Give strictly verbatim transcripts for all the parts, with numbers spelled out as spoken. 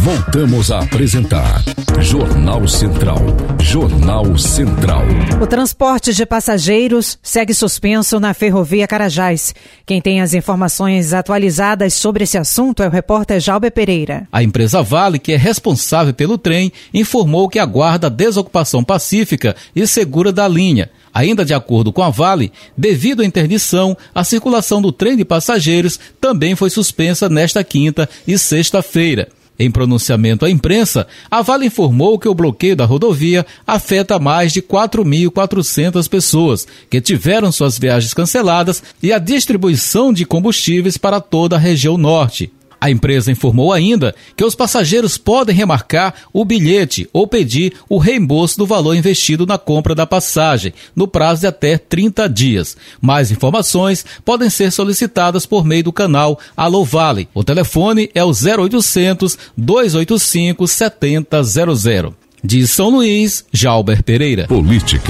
Voltamos a apresentar Jornal Central. Jornal Central. O transporte de passageiros segue suspenso na Ferrovia Carajás. Quem tem as informações atualizadas sobre esse assunto é o repórter Jalber Pereira. A empresa Vale, que é responsável pelo trem, informou que aguarda a desocupação pacífica e segura da linha. Ainda de acordo com a Vale, devido à interdição, a circulação do trem de passageiros também foi suspensa nesta quinta e sexta-feira. Em pronunciamento à imprensa, a Vale informou que o bloqueio da rodovia afeta mais de quatro mil e quatrocentas pessoas que tiveram suas viagens canceladas e a distribuição de combustíveis para toda a região norte. A empresa informou ainda que os passageiros podem remarcar o bilhete ou pedir o reembolso do valor investido na compra da passagem, no prazo de até trinta dias. Mais informações podem ser solicitadas por meio do canal Alô Vale. O telefone é o zero oitocentos, dois oito cinco, sete zero zero zero. De São Luís, Jalber Pereira. Política.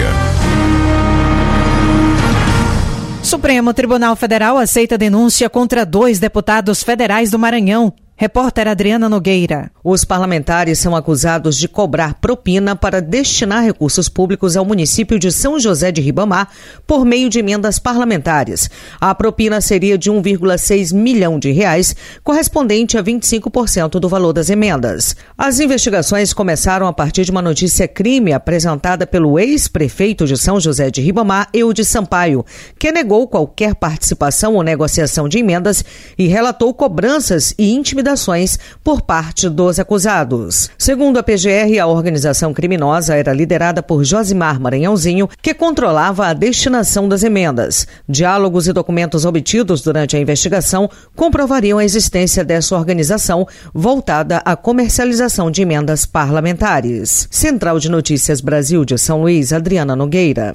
Supremo Tribunal Federal aceita denúncia contra dois deputados federais do Maranhão. Repórter Adriana Nogueira. Os parlamentares são acusados de cobrar propina para destinar recursos públicos ao município de São José de Ribamar por meio de emendas parlamentares. A propina seria de um vírgula seis milhão de reais, correspondente a vinte e cinco por cento do valor das emendas. As investigações começaram a partir de uma notícia-crime apresentada pelo ex-prefeito de São José de Ribamar, Eudes Sampaio, que negou qualquer participação ou negociação de emendas e relatou cobranças e intimidações por parte dos acusados. Segundo a P G R, a organização criminosa era liderada por Josimar Maranhãozinho, que controlava a destinação das emendas. Diálogos e documentos obtidos durante a investigação comprovariam a existência dessa organização voltada à comercialização de emendas parlamentares. Central de Notícias Brasil de São Luís, Adriana Nogueira.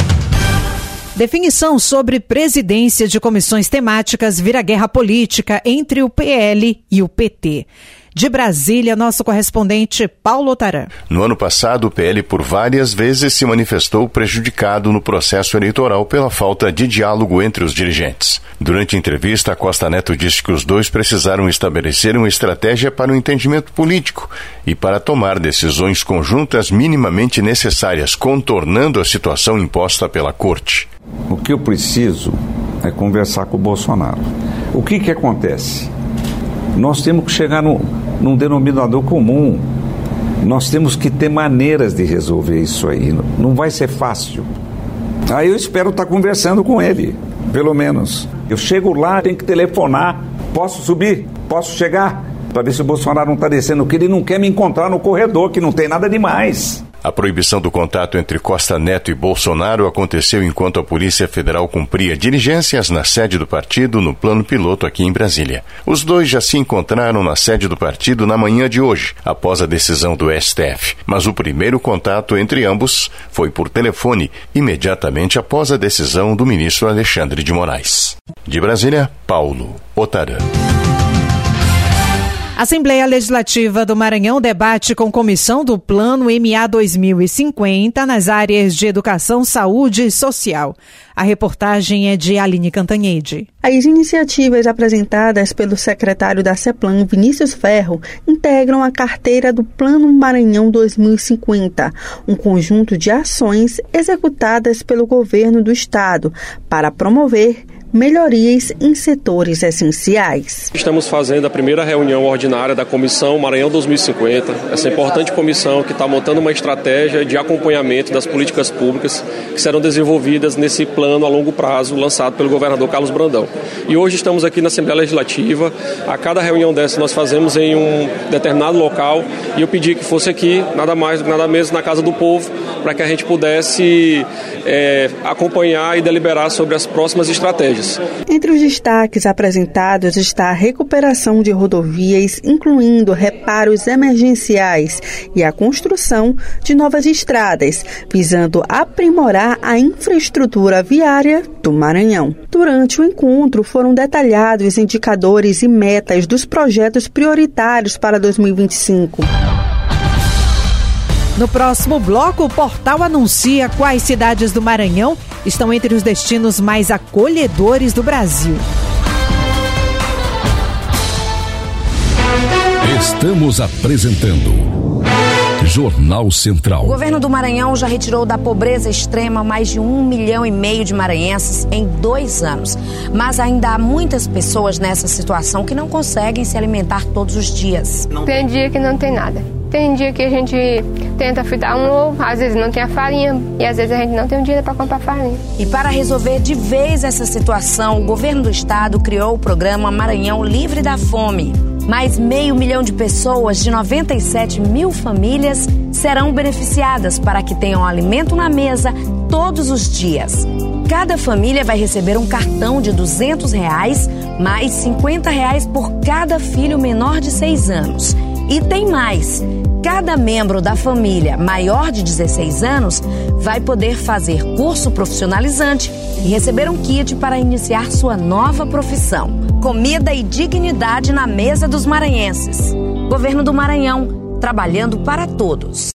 Definição sobre presidência de comissões temáticas vira guerra política entre o P L e o P T. De Brasília, nosso correspondente Paulo Otaran. No ano passado, o P L por várias vezes se manifestou prejudicado no processo eleitoral pela falta de diálogo entre os dirigentes. Durante a entrevista, Costa Neto disse que os dois precisaram estabelecer uma estratégia para o entendimento político e para tomar decisões conjuntas minimamente necessárias, contornando a situação imposta pela Corte. O que eu preciso é conversar com o Bolsonaro. O que que acontece? Nós temos que chegar no, num denominador comum. Nós temos que ter maneiras de resolver isso aí. Não vai ser fácil. Aí eu espero estar conversando com ele, pelo menos. Eu chego lá, tenho que telefonar. Posso subir? Posso chegar? Para ver se o Bolsonaro não está descendo, que ele não quer me encontrar no corredor, que não tem nada demais. A proibição do contato entre Costa Neto e Bolsonaro aconteceu enquanto a Polícia Federal cumpria diligências na sede do partido no plano piloto aqui em Brasília. Os dois já se encontraram na sede do partido na manhã de hoje, após a decisão do S T F. Mas o primeiro contato entre ambos foi por telefone, imediatamente após a decisão do ministro Alexandre de Moraes. De Brasília, Paulo Otaran. A Assembleia Legislativa do Maranhão debate com comissão do Plano M A dois mil e cinquenta nas áreas de educação, saúde e social. A reportagem é de Aline Cantanhede. As iniciativas apresentadas pelo secretário da CEPLAN, Vinícius Ferro, integram a carteira do Plano Maranhão dois mil e cinquenta, um conjunto de ações executadas pelo governo do estado para promover melhorias em setores essenciais. Estamos fazendo a primeira reunião ordinária da Comissão Maranhão dois mil e cinquenta, essa importante comissão que está montando uma estratégia de acompanhamento das políticas públicas que serão desenvolvidas nesse plano a longo prazo lançado pelo governador Carlos Brandão. E hoje estamos aqui na Assembleia Legislativa. A cada reunião dessa nós fazemos em um determinado local e eu pedi que fosse aqui, nada mais, nada menos, na Casa do Povo, para que a gente pudesse é, acompanhar e deliberar sobre as próximas estratégias. Entre os destaques apresentados está a recuperação de rodovias, incluindo reparos emergenciais e a construção de novas estradas, visando aprimorar a infraestrutura viária do Maranhão. Durante o encontro, foram detalhados indicadores e metas dos projetos prioritários para dois mil e vinte e cinco. No próximo bloco, o portal anuncia quais cidades do Maranhão estão entre os destinos mais acolhedores do Brasil. Estamos apresentando Jornal Central. O governo do Maranhão já retirou da pobreza extrema mais de um milhão e meio de maranhenses em dois anos. Mas ainda há muitas pessoas nessa situação que não conseguem se alimentar todos os dias. Tem dia que não tem nada. Tem dia que a gente tenta fritar um ovo, às vezes não tem a farinha e às vezes a gente não tem um dinheiro para comprar farinha. E para resolver de vez essa situação, o governo do estado criou o programa Maranhão Livre da Fome. Mais meio milhão de pessoas de noventa e sete mil famílias serão beneficiadas para que tenham alimento na mesa todos os dias. Cada família vai receber um cartão de duzentos reais, mais cinquenta reais por cada filho menor de seis anos. E tem mais. Cada membro da família maior de dezesseis anos vai poder fazer curso profissionalizante e receber um kit para iniciar sua nova profissão. Comida e dignidade na mesa dos maranhenses. Governo do Maranhão, trabalhando para todos.